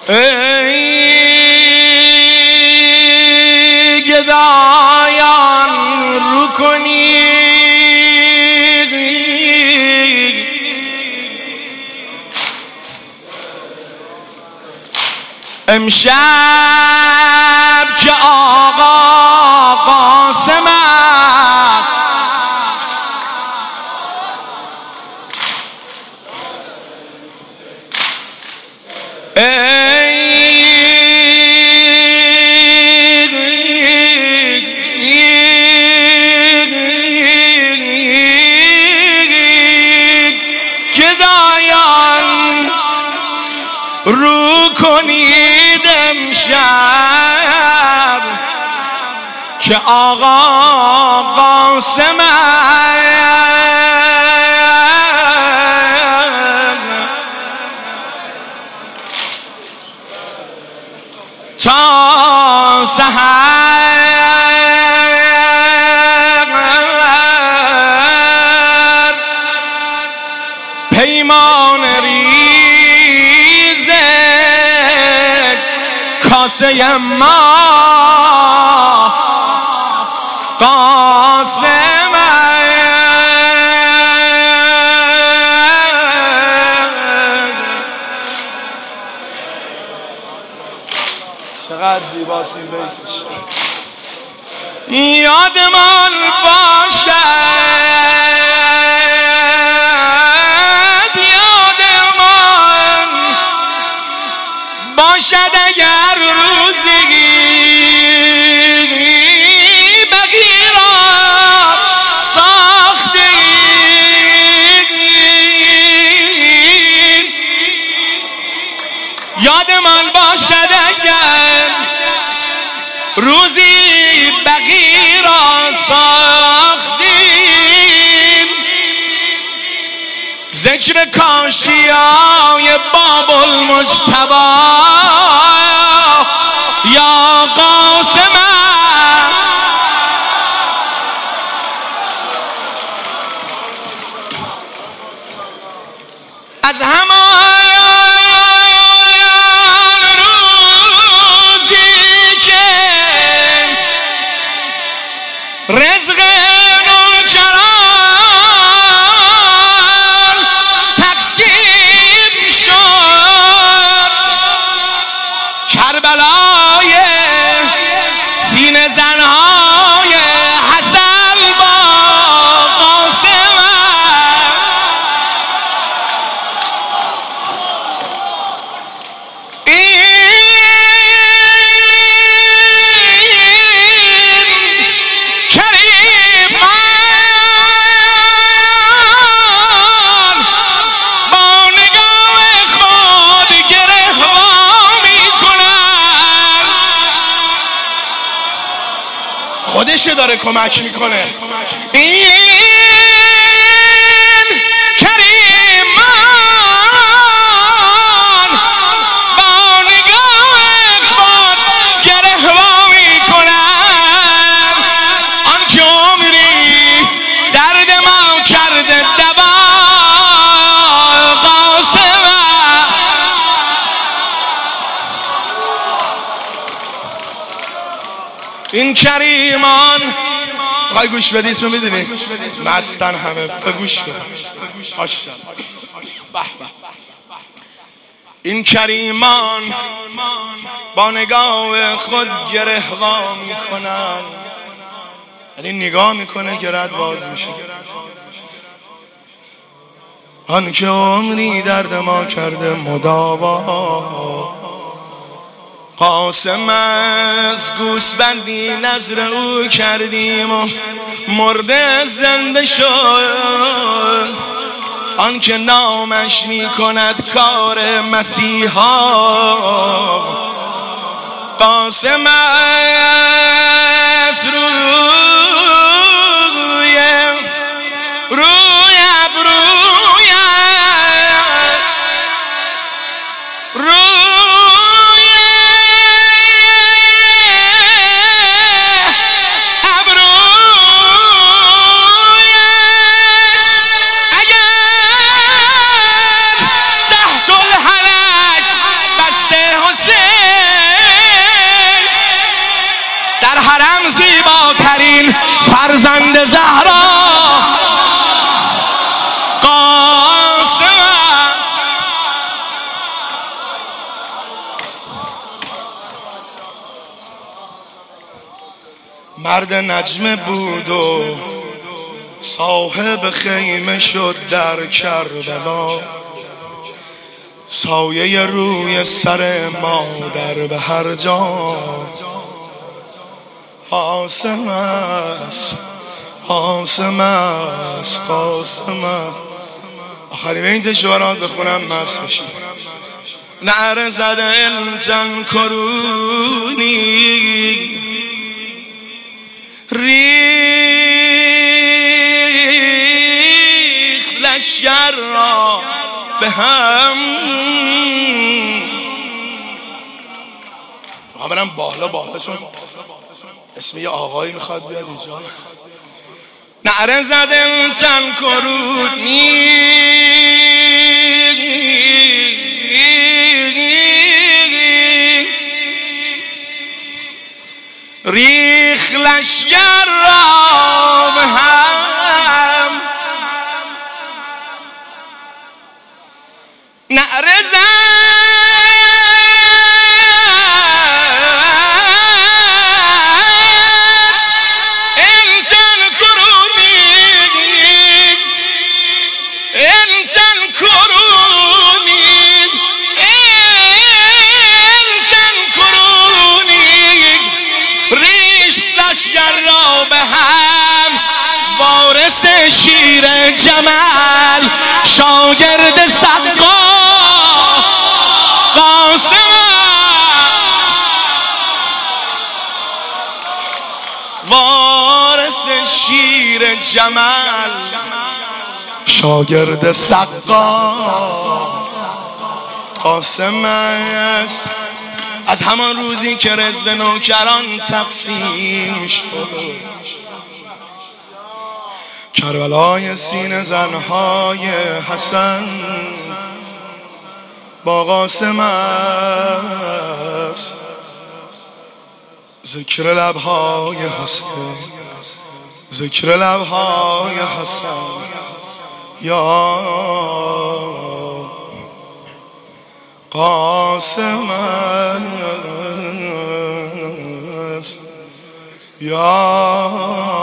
ای گدایان رو کنید، امشب که آقا قاسم است، گدایان رو کنید امشب که آقا قاسم تا سحر پیمان ریز کاسه ما قاسم چقدر زیباست این بیتش. یادمان باشد اگر روزی بقی را ساختیم، یادمان باشد اگر روزی بقی را ساختیم، ذکر کاشیای باب المجتبی یا قاسم از همان روزی که رزق نوکران تقسیم شد، کربلای سینه زنهای حسن با قاسم خودش داره کمک میکنه. این کریمان با نگاه خود گره وا میکنن، آن که عمری درد ما کرده دوا قاسم. این کریمان بخوای گوش بدی اسمو میدونی مستن همه به گوش بده. این کریمان با نگاه خود گره وا میکنن، یعنی نگاه میکنه گره‌ات باز میشه. آن که عمری درد ما کرده مداوا قاسم از گوسفندی نظر او کردیم و مرده زنده شد، آن که نامش می کند کار مسیحا قاسم از روی فرزند زهرا قاسم است. مرد نجمه بود و صاحب خیمه شد در کربلا، سایه روی سر مادر به هر جا. قاسم است، قاسم است، قاسم است. آخرین بیت شعرات بخونم مست بشید. نعره زده الجن کرونی، ریخ لشگر را به هم. میخوام برم بالا چون اسم یه آقایی میخواد بیاد اینجا. نعره زدم چند کرونی، ریخ لشگر را به هم. نعره وارث شیر جمل، شاگرد سقا قاسم. وارث شیر جمل، شاگرد سقا قاسم است. از همان روزی که رزق نوکران تقسیم شد، کربلای سینه زنهای حسن با قاسم است. ذکر لبهای حسن، ذکر لبهای حسن. یا قاسم است، یا